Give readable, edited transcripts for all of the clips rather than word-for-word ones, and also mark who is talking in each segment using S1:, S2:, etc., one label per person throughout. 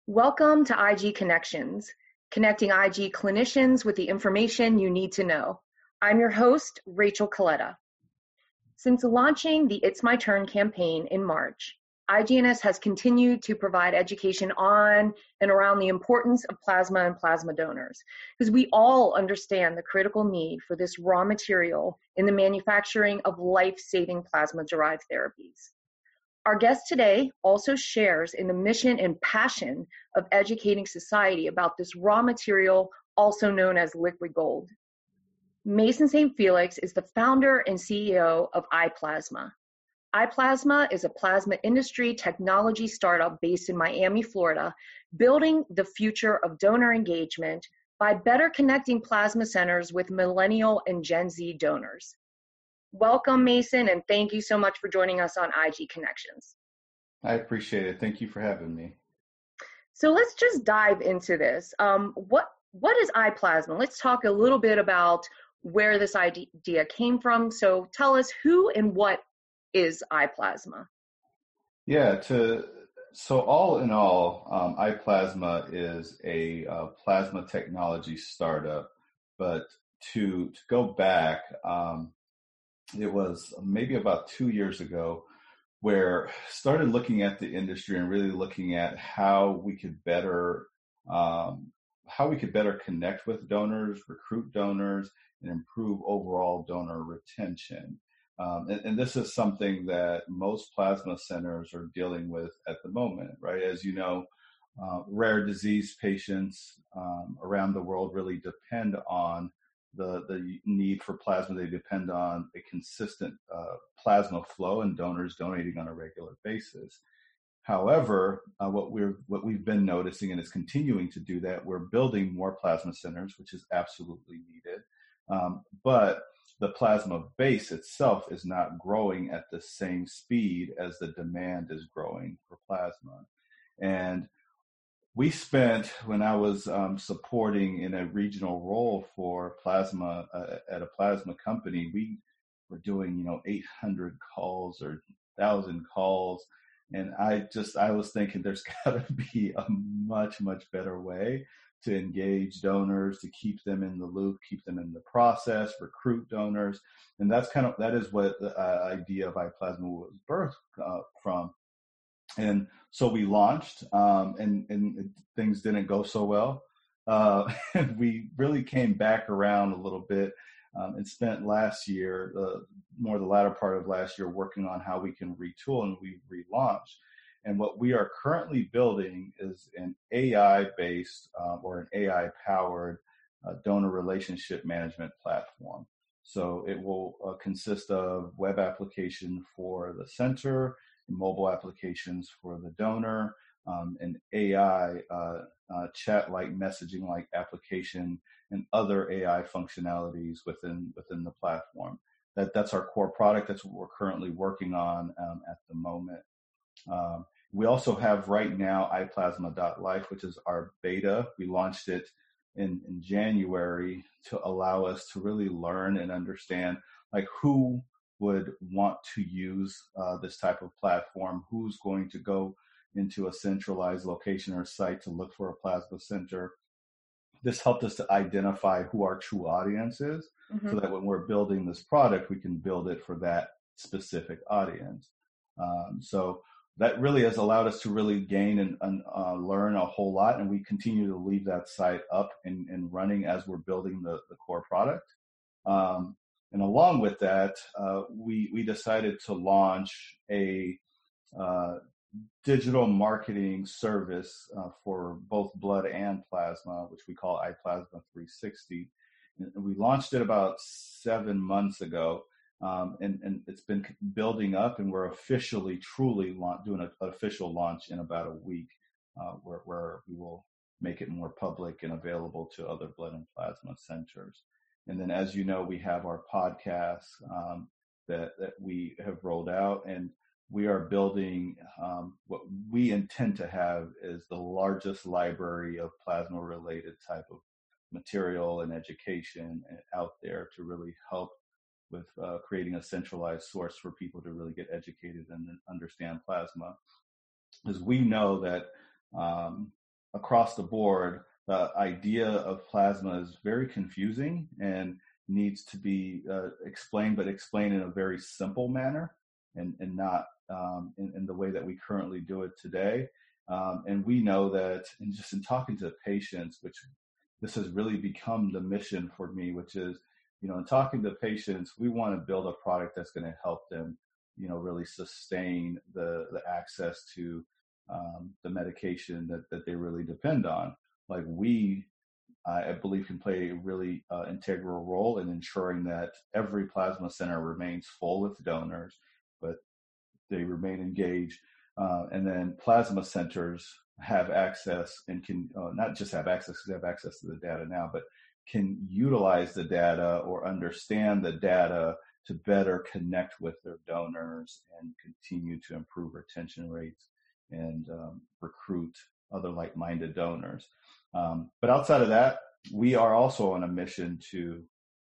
S1: Welcome to IG Connections, connecting IG clinicians with the information you need to know. I'm your host, Rachel Coletta. Since launching the It's My Turn campaign in March, IGNS has continued to provide education on and around the importance of plasma and plasma donors, because we all understand the critical need for this raw material in the manufacturing of life-saving plasma-derived therapies. Our guest today also shares in the mission and passion of educating society about this raw material, also known as liquid gold. Mason St. Felix is the founder and CEO of iPlasma. iPlasma is a plasma industry technology startup based in Miami, Florida, building the future of donor engagement by better connecting plasma centers with millennial and Gen Z donors. Welcome, Mason, and thank you so much for joining us on IG Connections.
S2: I appreciate it. Thank you for having me.
S1: So let's just dive into this. What is iPlasma? Let's talk a little bit about where this idea came from. So tell us who and what is iPlasma?
S2: Yeah, so all in all, iPlasma is a plasma technology startup. But to go back, it was maybe about 2 years ago where started looking at the industry and really looking at how we could better connect with donors, recruit donors, and improve overall donor retention. And this is something that most plasma centers are dealing with at the moment, right? As you know, rare disease patients around the world really depend on the need for plasma. They depend on a consistent plasma flow and donors donating on a regular basis. However, what we've been noticing, and is continuing to do that, we're building more plasma centers, which is absolutely needed. But the plasma base itself is not growing at the same speed as the demand is growing for plasma. And we spent, when I was supporting in a regional role for plasma at a plasma company, we were doing 800 calls or 1,000 calls, and I was thinking there's got to be a much better way to engage donors, to keep them in the loop, keep them in the process, recruit donors, and that is what the idea of iPlasma was birthed from. And so we launched, and things didn't go so well. And we really came back around a little bit and spent last year, more the latter part of last year, working on how we can retool, and we relaunched. And what we are currently building is an AI-based or an AI-powered donor relationship management platform. So it will consist of web application for the center, mobile applications for the donor, and AI chat-like, messaging-like application, and other AI functionalities within the platform. That's our core product. That's what we're currently working on at the moment. We also have right now iPlasma.life, which is our beta. We launched it in January to allow us to really learn and understand who would want to use this type of platform, who's going to go into a centralized location or site to look for a plasma center. This helped us to identify who our true audience is, so that when we're building this product, we can build it for that specific audience. So that really has allowed us to really gain and learn a whole lot, and we continue to leave that site up and running as we're building the core product. And along with that, we decided to launch a digital marketing service for both blood and plasma, which we call iPlasma 360. And we launched it about 7 months ago, and it's been building up, and we're officially, truly doing an official launch in about a week, where we will make it more public and available to other blood and plasma centers. And then, as you know, we have our podcast that we have rolled out, and we are building what we intend to have is the largest library of plasma-related type of material and education out there to really help with creating a centralized source for people to really get educated and understand plasma. Because we know that across the board, the idea of plasma is very confusing and needs to be explained, but explained in a very simple manner and not in the way that we currently do it today. And we know that, and just in talking to patients, which this has really become the mission for me, which is, in talking to patients, we want to build a product that's going to help them, really sustain the access to the medication that they really depend on. Like I believe, can play a really integral role in ensuring that every plasma center remains full with donors, but they remain engaged. And then plasma centers have access and can not just have access, because they have access to the data now, but can utilize the data or understand the data to better connect with their donors and continue to improve retention rates and recruit other like-minded donors. But outside of that, we are also on a mission to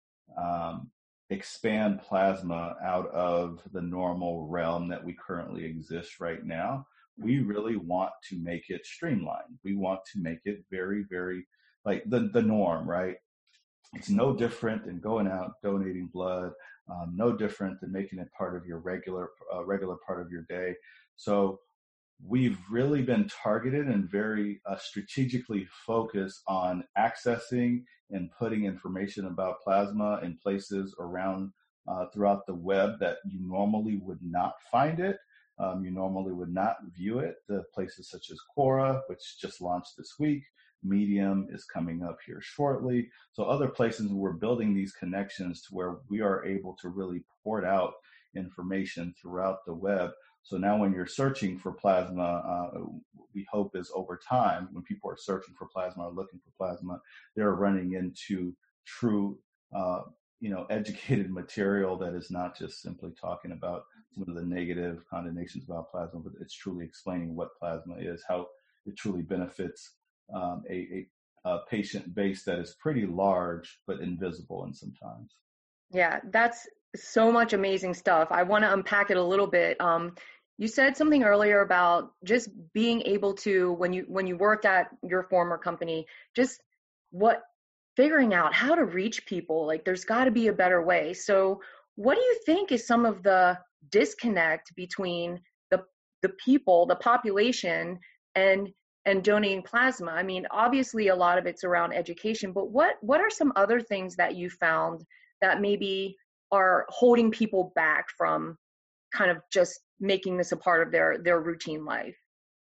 S2: expand plasma out of the normal realm that we currently exist right now. We really want to make it streamlined. We want to make it very, very like the norm, right? It's no different than going out, donating blood, no different than making it part of your regular part of your day. So we've really been targeted and very strategically focused on accessing and putting information about plasma in places around throughout the web that you normally would not find it. You normally would not view it. The places such as Quora, which just launched this week, Medium is coming up here shortly. So other places, we're building these connections to where we are able to really port out information throughout the web. So now when you're searching for plasma, we hope is over time, when people are searching for plasma or looking for plasma, they're running into true, educated material that is not just simply talking about some of the negative connotations about plasma, but it's truly explaining what plasma is, how it truly benefits a patient base that is pretty large, but invisible and sometimes.
S1: Yeah, that's so much amazing stuff. I want to unpack it a little bit. You said something earlier about just being able to, when you worked at your former company, just figuring out how to reach people. Like, there's got to be a better way. So what do you think is some of the disconnect between the people, the population, and donating plasma? I mean, obviously a lot of it's around education, but what are some other things that you found that maybe are holding people back from kind of just making this a part of their routine life?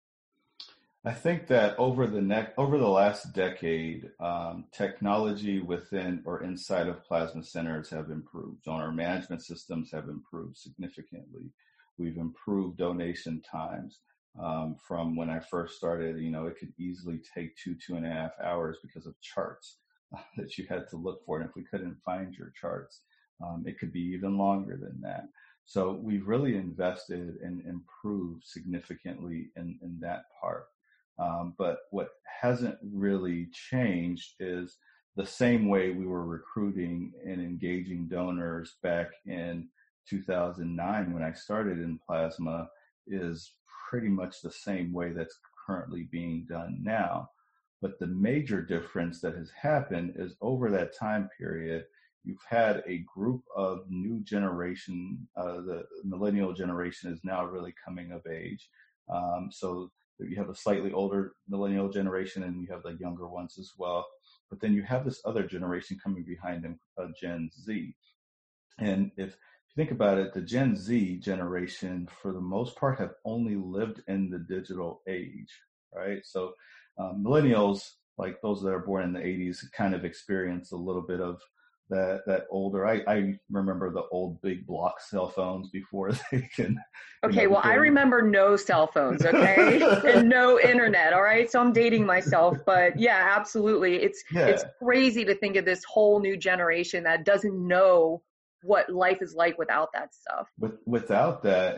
S2: I think that over the last decade, technology within or inside of plasma centers have improved. Donor management systems have improved significantly. We've improved donation times. From when I first started, it could easily take 2.5 hours because of charts that you had to look for. And if we couldn't find your charts, it could be even longer than that. So we've really invested and improved significantly in that part. But what hasn't really changed is the same way we were recruiting and engaging donors back in 2009 when I started in plasma is pretty much the same way that's currently being done now. But the major difference that has happened is over that time period, you've had a group of new generation, the millennial generation is now really coming of age. So you have a slightly older millennial generation and you have the younger ones as well. But then you have this other generation coming behind them, Gen Z. And if you think about it, the Gen Z generation, for the most part, have only lived in the digital age, right? So millennials, like those that are born in the 80s, kind of experience a little bit of that older. I remember the old big block cell phones before they can.
S1: Okay, well, I remember no cell phones, okay, and no internet. All right, so I'm dating myself, but yeah, absolutely, it's crazy to think of this whole new generation that doesn't know what life is like without that stuff.
S2: Without that,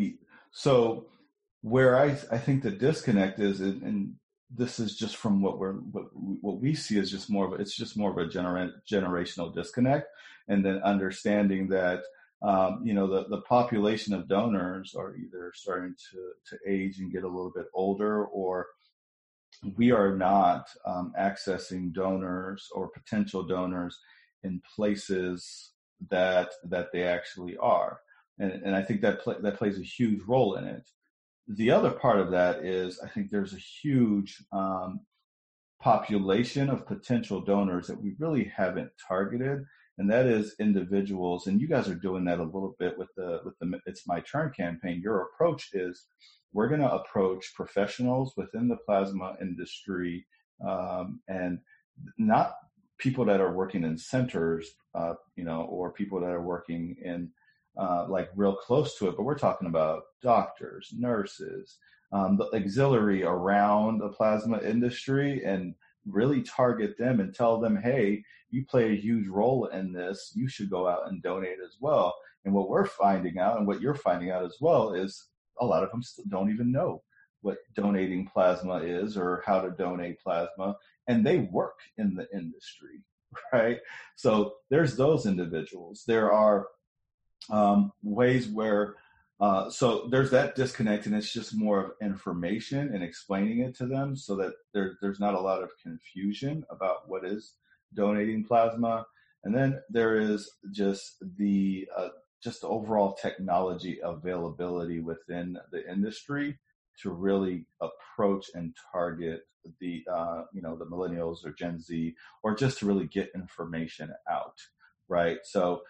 S2: so where I think the disconnect is, and this is just from what we see is just more of a generational disconnect, and then understanding that the population of donors are either starting to age and get a little bit older, or we are not accessing donors or potential donors in places that they actually are. And I think that plays a huge role in it. The other part of that is I think there's a huge population of potential donors that we really haven't targeted, and that is individuals. And you guys are doing that a little bit with the It's My Turn campaign. Your approach is we're going to approach professionals within the plasma industry, and not people that are working in centers, or people that are working in like real close to it, but we're talking about doctors, nurses, the auxiliary around the plasma industry, and really target them and tell them, hey, you play a huge role in this. You should go out and donate as well. And what we're finding out, and what you're finding out as well, is a lot of them still don't even know what donating plasma is or how to donate plasma, and they work in the industry, right? So there's those individuals. There are ways where so there's that disconnect, and it's just more of information and explaining it to them so that there's not a lot of confusion about what is donating plasma. And then there is just the overall technology availability within the industry to really approach and target the the millennials or Gen Z, or just to really get information out, right? So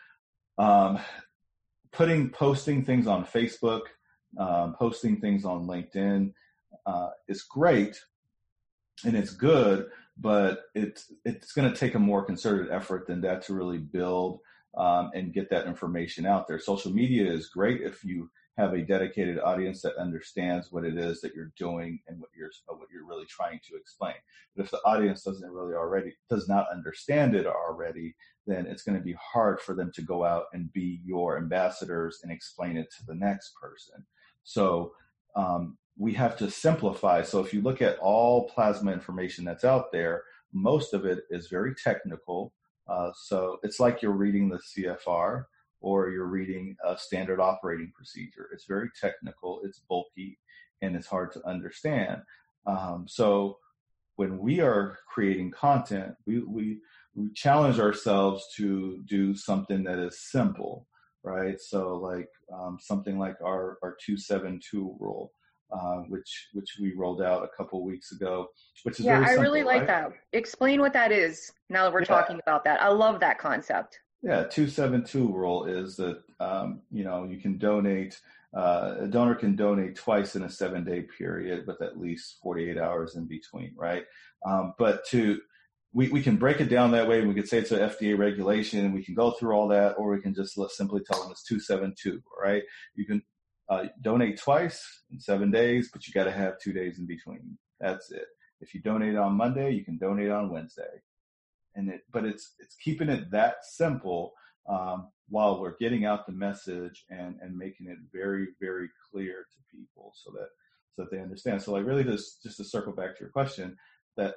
S2: posting things on Facebook, posting things on LinkedIn is great and it's good, but it's going to take a more concerted effort than that to really build and get that information out there. Social media is great if you have a dedicated audience that understands what it is that you're doing and what you're really trying to explain. But if the audience does not understand it already, then it's going to be hard for them to go out and be your ambassadors and explain it to the next person. So we have to simplify. So if you look at all plasma information that's out there, most of it is very technical. So it's like you're reading the CFR or you're reading a standard operating procedure. It's very technical, it's bulky, and it's hard to understand. So when we are creating content, we challenge ourselves to do something that is simple, right? So like something like our 272 rule, which we rolled out a couple of weeks ago, which is very simple.
S1: I really like
S2: right?
S1: that. Explain what that is now that we're talking about that. I love that concept.
S2: Yeah, 272 rule is that you can donate. A donor can donate twice in a 7-day period, with at least 48 hours in between, right? But we can break it down that way, and we could say it's an FDA regulation, and we can go through all that, or we can just simply tell them it's 272, right? You can donate twice in 7 days, but you got to have 2 days in between. That's it. If you donate on Monday, you can donate on Wednesday. But it's keeping it that simple while we're getting out the message and making it very, very clear to people so that they understand. So like really just to circle back to your question, that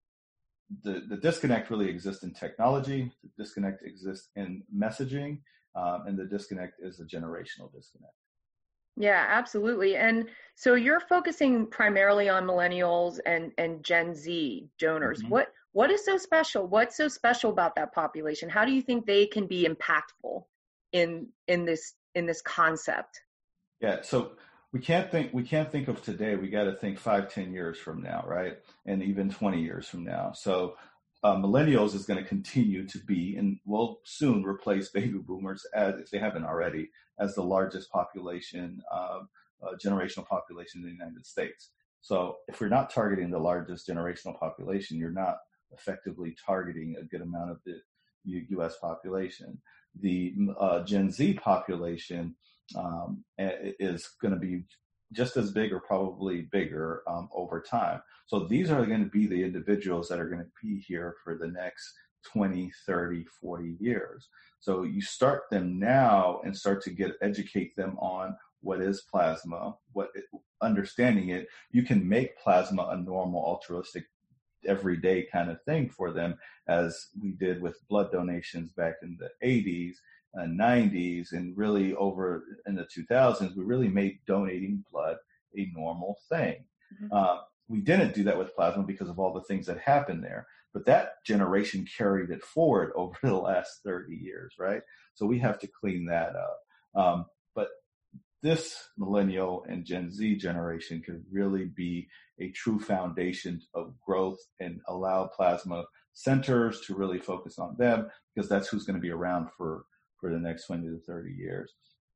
S2: the disconnect really exists in technology, the disconnect exists in messaging, and the disconnect is a generational disconnect.
S1: Yeah, absolutely. And so you're focusing primarily on millennials and Gen Z donors. Mm-hmm. What is so special? What's so special about that population? How do you think they can be impactful in this concept?
S2: Yeah, so we can't think of today. We got to think 5-10 years from now, right? And even 20 years from now. So millennials is going to continue to be, and will soon replace baby boomers, as if they haven't already, as the largest population, generational population in the United States. So if we're not targeting the largest generational population, you're not effectively targeting a good amount of the U.S. population. The Gen Z population is going to be just as big or probably bigger over time. So these are going to be the individuals that are going to be here for the next 20, 30, 40 years. So you start them now and start to educate them on what is plasma, understanding it. You can make plasma a normal altruistic everyday kind of thing for them, as we did with blood donations back in the 80s and 90s, and really over in the 2000s, we really made donating blood a normal thing. Mm-hmm. we didn't do that with plasma because of all the things that happened there. But that generation carried it forward over the last 30 years, right? So we have to clean that up. But this millennial and Gen Z generation could really be a true foundation of growth and allow plasma centers to really focus on them, because that's who's going to be around for the next 20 to 30 years.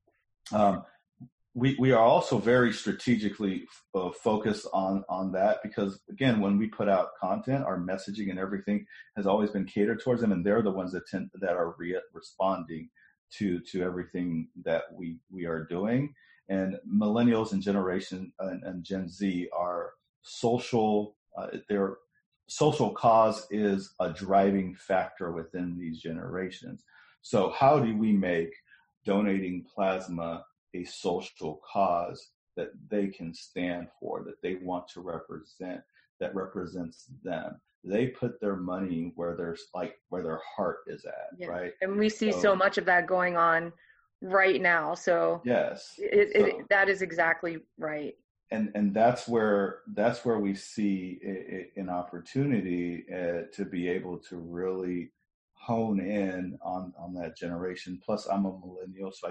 S2: We are also very strategically focused on that, because again, when we put out content, our messaging and everything has always been catered towards them, and they're the ones that are responding to everything that we are doing. And millennials and generation and Gen Z are social. Their social cause is a driving factor within these generations. So how do we make donating plasma a social cause that they can stand for, that they want to represent, that represents them? They put their money where their heart is at, right?
S1: And we see so much of that going on right now. So
S2: yes,
S1: that is exactly right.
S2: And that's where we see an opportunity to be able to really hone in on that generation. Plus, I'm a millennial, so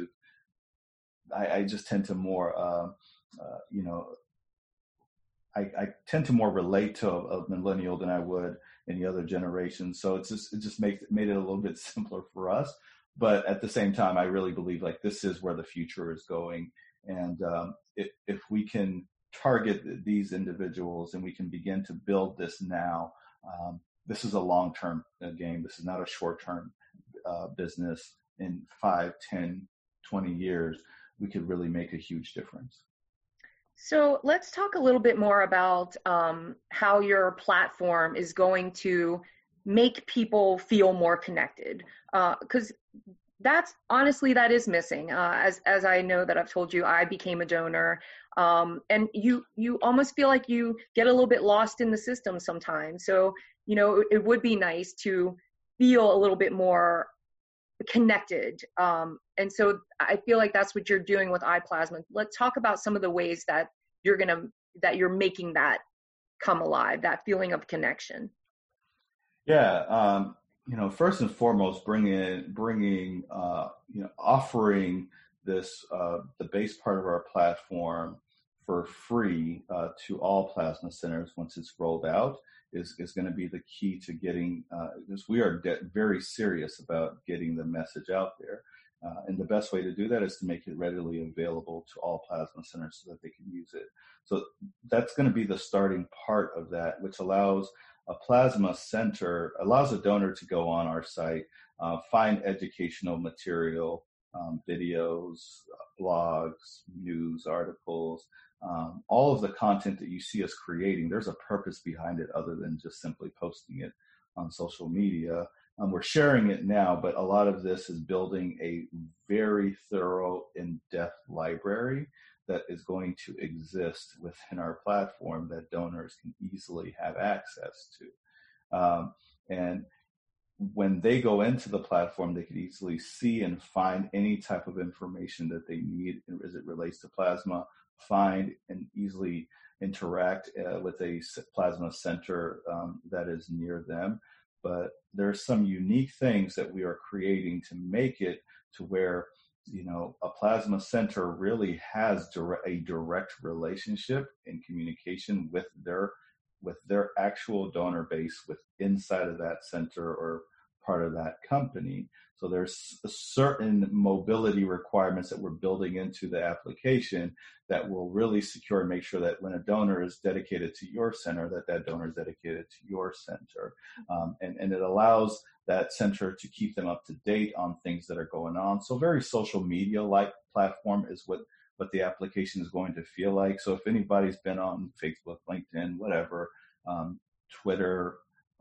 S2: I just tend to more, I tend to more relate to a millennial than I would any other generation. So it just made it a little bit simpler for us. But at the same time, I really believe like this is where the future is going. And if we can target these individuals and we can begin to build this now, this is a long-term game. This is not a short-term business. In 5, 10, 20 years, we could really make a huge difference.
S1: So let's talk a little bit more about how your platform is going to make people feel more connected, because that is missing. As I know that I've told you, I became a donor, and you almost feel like you get a little bit lost in the system sometimes. So, it would be nice to feel a little bit more connected. And so I feel like that's what you're doing with iPlasma. Let's talk about some of the ways that you're making that come alive, that feeling of connection.
S2: Yeah. First and foremost, offering this, the base part of our platform for free to all plasma centers once it's rolled out is going to be the key to getting, because we are very serious about getting the message out there. And the best way to do that is to make it readily available to all plasma centers so that they can use it. So that's going to be the starting part of that, which allows a plasma center, allows a donor to go on our site, find educational material, videos, blogs, news articles, all of the content that you see us creating. There's a purpose behind it other than just simply posting it on social media. We're sharing it now, but a lot of this is building a very thorough, in-depth library that is going to exist within our platform that donors can easily have access to. And when they go into the platform, they can easily see and find any type of information that they need as it relates to plasma, find and easily interact with a plasma center that is near them. But there's some unique things that we are creating to make it to where, a plasma center really has a direct relationship and communication with their actual donor base inside of that center or part of that company. So there's certain mobility requirements that we're building into the application that will really secure and make sure that when a donor is dedicated to your center, that donor is dedicated to your center. And it allows that center to keep them up to date on things that are going on. So very social media-like platform is what the application is going to feel like. So if anybody's been on Facebook, LinkedIn, whatever, Twitter,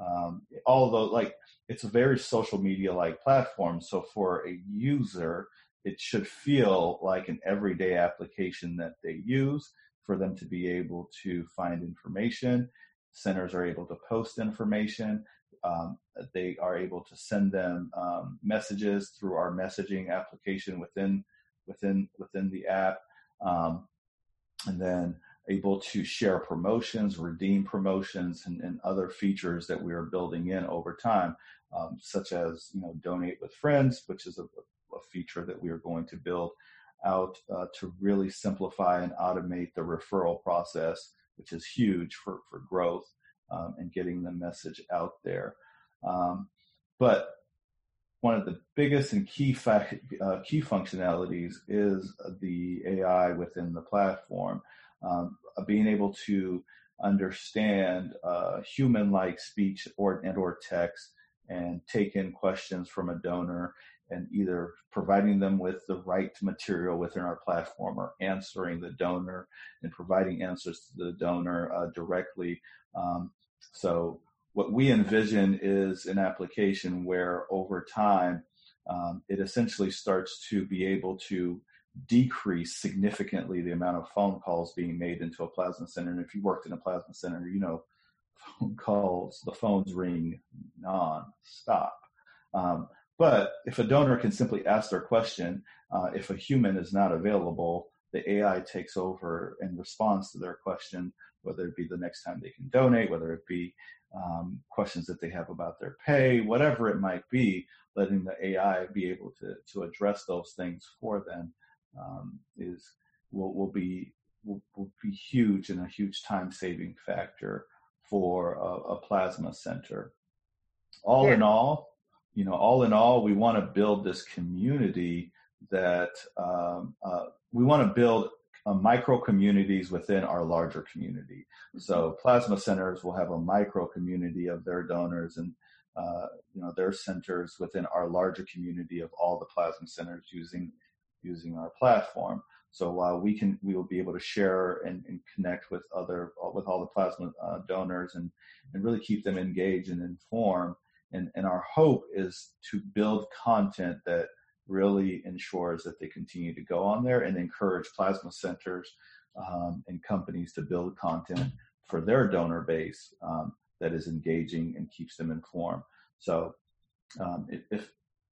S2: although it's a very social media-like platform. So for a user, it should feel like an everyday application that they use for them to be able to find information. Centers are able to post information. They are able to send them messages through our messaging application within the app. And then able to share promotions, redeem promotions, and other features that we are building in over time, such as, donate with friends, which is a feature that we are going to build out to really simplify and automate the referral process, which is huge for growth and getting the message out there. But one of the biggest and key functionalities is the AI within the platform, being able to understand human-like speech or text and take in questions from a donor and either providing them with the right material within our platform or answering the donor and providing answers to the donor directly. So what we envision is an application where over time, it essentially starts to be able to decrease significantly the amount of phone calls being made into a plasma center. And if you worked in a plasma center, phone calls, the phones ring non-stop. But if a donor can simply ask their question, if a human is not available, the AI takes over and responds to their question, whether it be the next time they can donate, whether it be questions that they have about their pay, whatever it might be, letting the AI be able to address those things for them will be huge and a huge time-saving factor for a plasma center. All in all, we want to build this community that we want to build micro communities within our larger community. So plasma centers will have a micro community of their donors and their centers within our larger community of all the plasma centers using our platform. So while we will be able to share and connect with all the plasma donors and really keep them engaged and informed. And our hope is to build content that really ensures that they continue to go on there and encourage plasma centers and companies to build content for their donor base that is engaging and keeps them informed. So if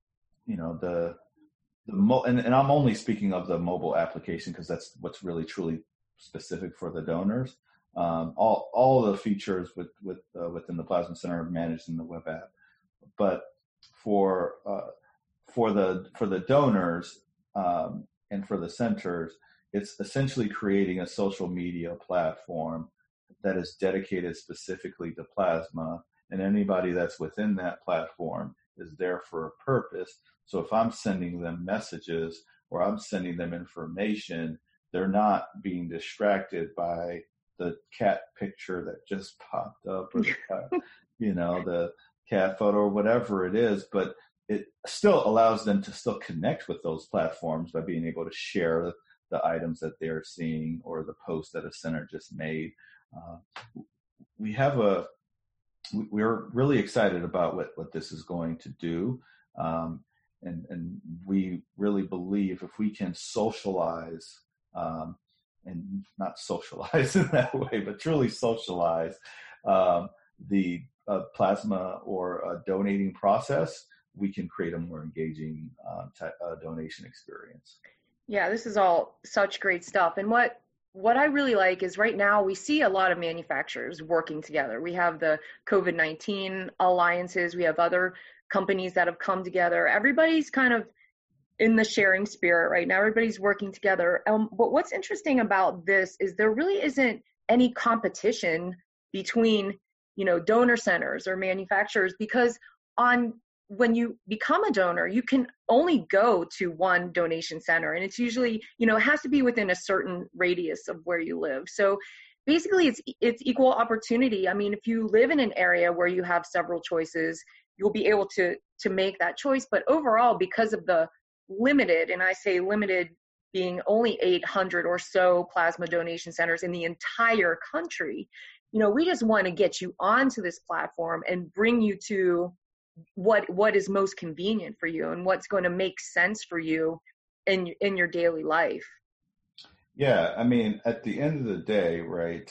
S2: and I'm only speaking of the mobile application because that's what's really truly specific for the donors. All the features within the plasma center are managed in the web app, but for the donors and for the centers, it's essentially creating a social media platform that is dedicated specifically to plasma, and anybody that's within that platform is there for a purpose. So if I'm sending them messages or I'm sending them information, they're not being distracted by the cat picture that just popped up or the cat, the cat photo or whatever it is, but it still allows them to still connect with those platforms by being able to share the items that they're seeing or the post that a center just made. We're really excited about what this is going to do. And we really believe if we can socialize, and not socialize in that way, but truly socialize the plasma or donating process, we can create a more engaging donation experience.
S1: Yeah, this is all such great stuff. And what I really like is right now we see a lot of manufacturers working together. We have the COVID-19 alliances. We have other companies that have come together. Everybody's kind of in the sharing spirit right now. Everybody's working together. But what's interesting about this is there really isn't any competition between, donor centers or manufacturers, because when you become a donor, you can only go to one donation center, and it's usually, it has to be within a certain radius of where you live. So basically it's equal opportunity. I mean, if you live in an area where you have several choices, you'll be able to make that choice. But overall, because of the limited, and I say limited being only 800 or so plasma donation centers in the entire country, we just want to get you onto this platform and bring you to what is most convenient for you and what's going to make sense for you in your daily life.
S2: Yeah, I mean, at the end of the day, right,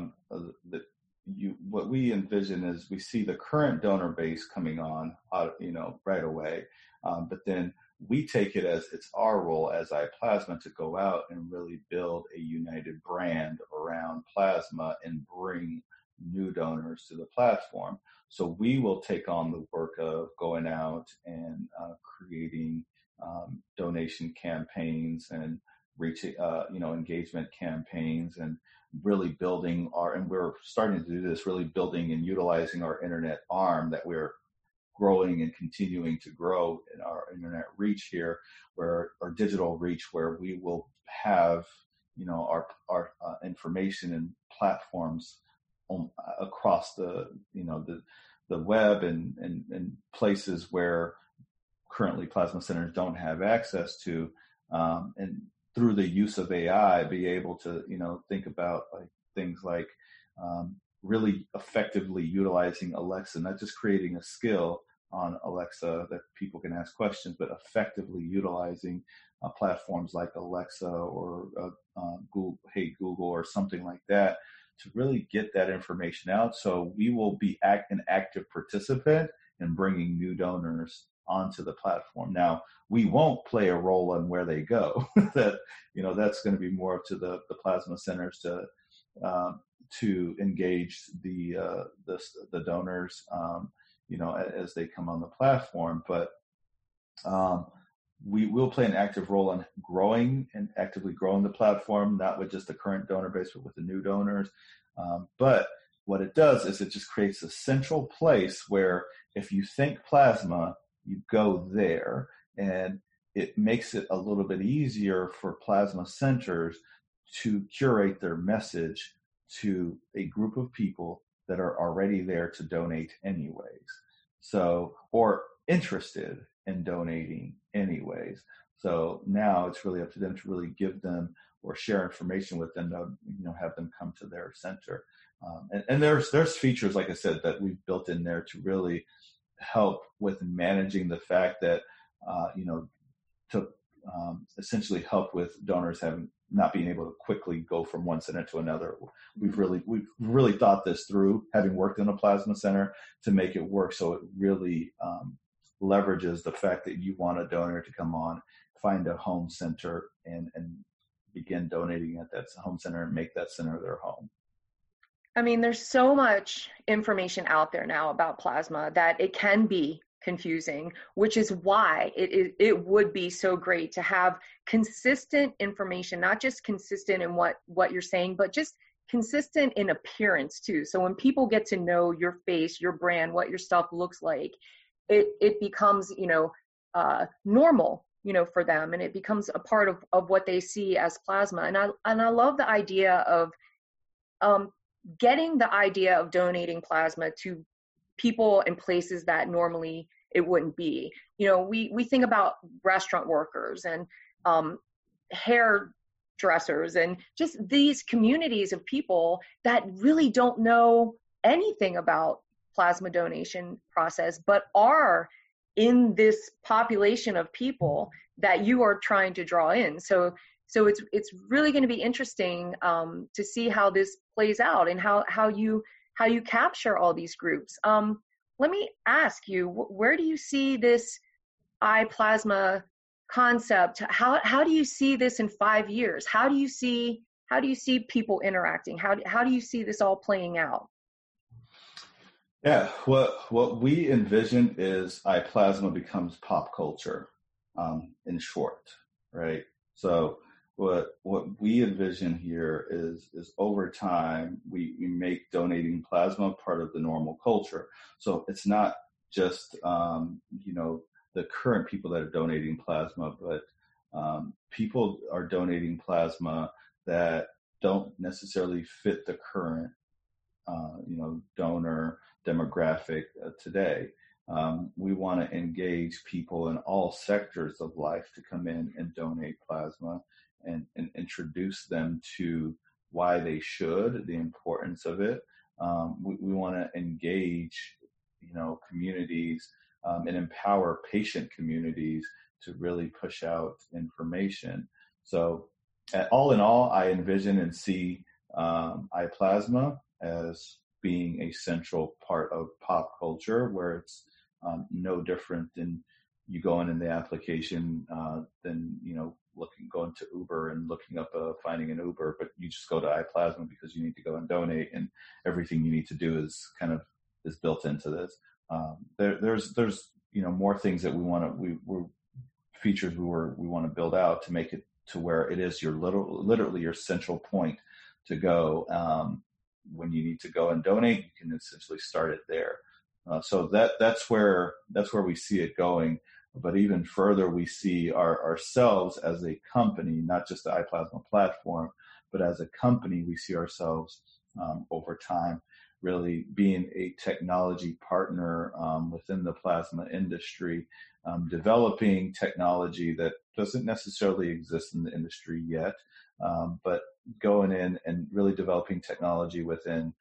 S2: what we envision is we see the current donor base coming on, right away, but then we take it as it's our role as iPlasma to go out and really build a united brand around around plasma and bring new donors to the platform. So we will take on the work of going out and creating donation campaigns and reaching, engagement campaigns, and really building and we're starting to do this, really building and utilizing our internet arm that we're growing and continuing to grow in our internet reach here, where our digital reach, where we will have, our information and platforms across the web and places where currently plasma centers don't have access to, and through the use of AI, be able to, think about things like really effectively utilizing Alexa, not just creating a skill on Alexa that people can ask questions, but effectively utilizing platforms like Alexa or Google, Hey Google, or something like that to really get that information out. So we will be an active participant in bringing new donors onto the platform. Now, we won't play a role in where they go. That's going to be more up to the plasma centers to engage the donors, as they come on the platform. But we will play an active role in actively growing the platform, not with just the current donor base, but with the new donors. But what it does is it just creates a central place where if you think plasma, you go there, and it makes it a little bit easier for plasma centers to curate their message to a group of people that are already there to donate anyways. So, or interested in donating anyways. So now it's really up to them to really give them or share information with them, have them come to their center. And there's features, like I said, that we've built in there to really help with managing the fact that, to essentially help with donors not being able to quickly go from one center to another. We've really thought this through, having worked in a plasma center, to make it work so it really leverages the fact that you want a donor to come on, find a home center, and begin donating at that home center and make that center their home.
S1: I mean, there's so much information out there now about plasma that it can be confusing, which is why it would be so great to have consistent information, not just consistent in what you're saying, but just consistent in appearance too. So when people get to know your face, your brand, what your stuff looks like, it becomes, normal, for them, and it becomes a part of what they see as plasma. And I love the idea of getting the idea of donating plasma to people in places that normally it wouldn't be. We think about restaurant workers and hairdressers and just these communities of people that really don't know anything about plasma donation process, but are in this population of people that you are trying to draw in. So it's really going to be interesting to see how this plays out and how you capture all these groups. Let me ask you, where do you see this iPlasma concept? How do you see this in 5 years? How do you see people interacting? How do you see this all playing out?
S2: Yeah, what we envision is iPlasma becomes pop culture, in short, right? So what we envision here is over time, we make donating plasma part of the normal culture. So it's not just, the current people that are donating plasma, but people are donating plasma that don't necessarily fit the current, donor demographic today. We want to engage people in all sectors of life to come in and donate plasma and introduce them to why they should, the importance of it. We want to engage, communities and empower patient communities to really push out information. So all in all, I envision and see iPlasma as being a central part of pop culture, where it's no different than you going in the application than, going to Uber and looking up finding an Uber, but you just go to iPlasma because you need to go and donate, and everything you need to do is built into this. There's more things that we're features we want to build out to make it to where it is your literally your central point to go. When you need to go and donate, you can essentially start it there. So that's where we see it going. But even further, we see ourselves as a company, not just the iPlasma platform, but as a company, we see ourselves over time really being a technology partner within the plasma industry, developing technology that doesn't necessarily exist in the industry yet, but going in and really developing technology within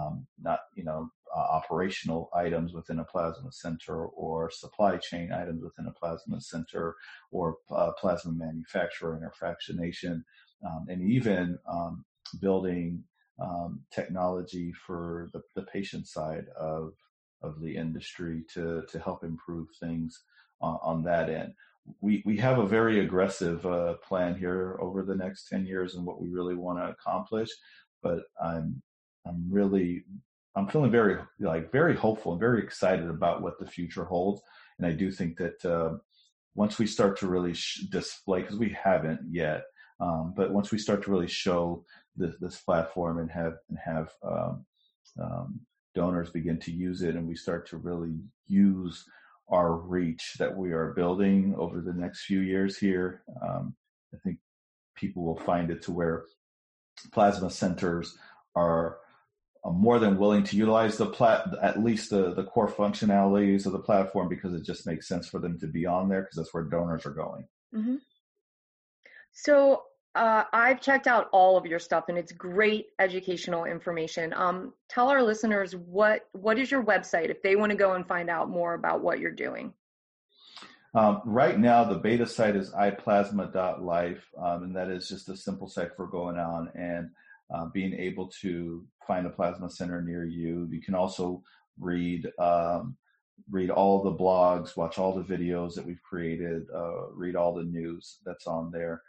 S2: operational items within a plasma center, or supply chain items within a plasma center, or plasma manufacturer and fractionation, and even building technology for the patient side of the industry to help improve things on that end. We have a very aggressive plan here over the next 10 years and what we really want to accomplish, but I'm feeling very hopeful and very excited about what the future holds. And I do think that once we start to really display, because we haven't yet, but once we start to really show this platform and have donors begin to use it, and we start to really use our reach that we are building over the next few years here, I think people will find it to where plasma centers are more than willing to utilize at least the core functionalities of the platform, because it just makes sense for them to be on there, because that's where donors are going.
S1: Mm-hmm. So I've checked out all of your stuff, and it's great educational information. Tell our listeners what is your website if they want to go and find out more about what you're doing.
S2: Right now, the beta site is iplasma.life, and that is just a simple site for going on and being able to find a plasma center near you. You can also read all the blogs, watch all the videos that we've created, read all the news that's on there.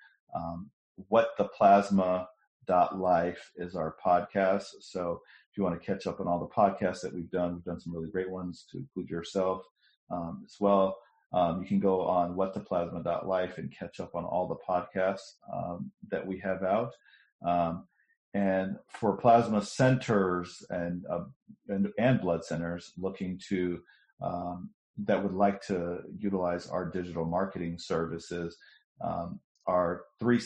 S2: Whattheplasma.life is our podcast. So if you want to catch up on all the podcasts that we've done some really great ones to include yourself as well. You can go on whattheplasma.life and catch up on all the podcasts that we have out. And for plasma centers and blood centers looking to that would like to utilize our digital marketing services, our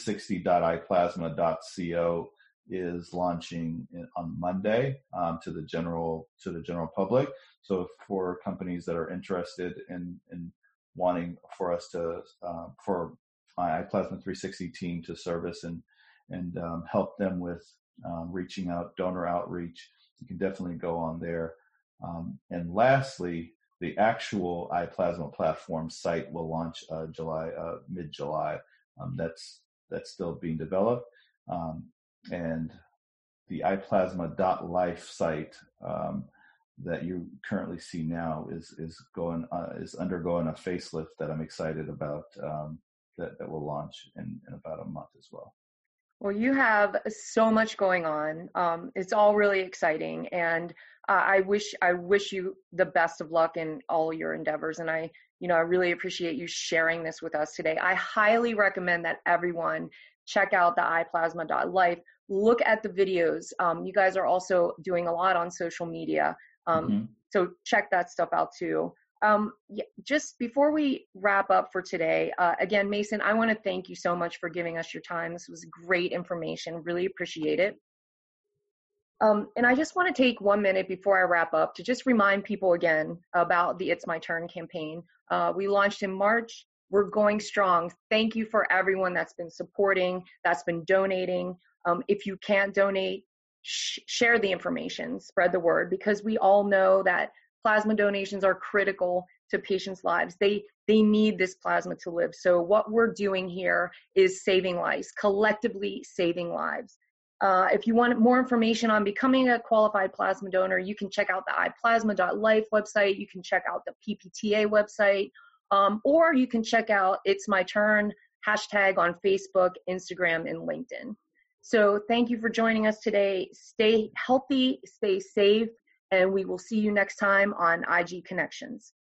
S2: 360.iplasma.co is launching on Monday to the general public. So for companies that are interested in wanting for us to for my iPlasma 360 team to service and help them with reaching out, donor outreach, you can definitely go on there. And lastly, the actual iPlasma platform site will launch mid-July. That's still being developed. And the iplasma.life site that you currently see now is undergoing a facelift that I'm excited about, that will launch in about a month as well.
S1: Well, you have so much going on. It's all really exciting, and I wish you the best of luck in all your endeavors. And I really appreciate you sharing this with us today. I highly recommend that everyone check out the iplasma.life. Look at the videos. You guys are also doing a lot on social media, so check that stuff out too. Just before we wrap up for today, again, Mason, I want to thank you so much for giving us your time. This was great information. Really appreciate it. And I just want to take 1 minute before I wrap up to just remind people again about the It's My Turn campaign. We launched in March. We're going strong. Thank you for everyone that's been supporting, that's been donating. If you can't donate, share the information, spread the word, because we all know that plasma donations are critical to patients' lives. They need this plasma to live. So what we're doing here is saving lives, collectively saving lives. If you want more information on becoming a qualified plasma donor, you can check out the iplasma.life website. You can check out the PPTA website, or you can check out It's My Turn hashtag on Facebook, Instagram, and LinkedIn. So thank you for joining us today. Stay healthy, stay safe, and we will see you next time on IG Connections.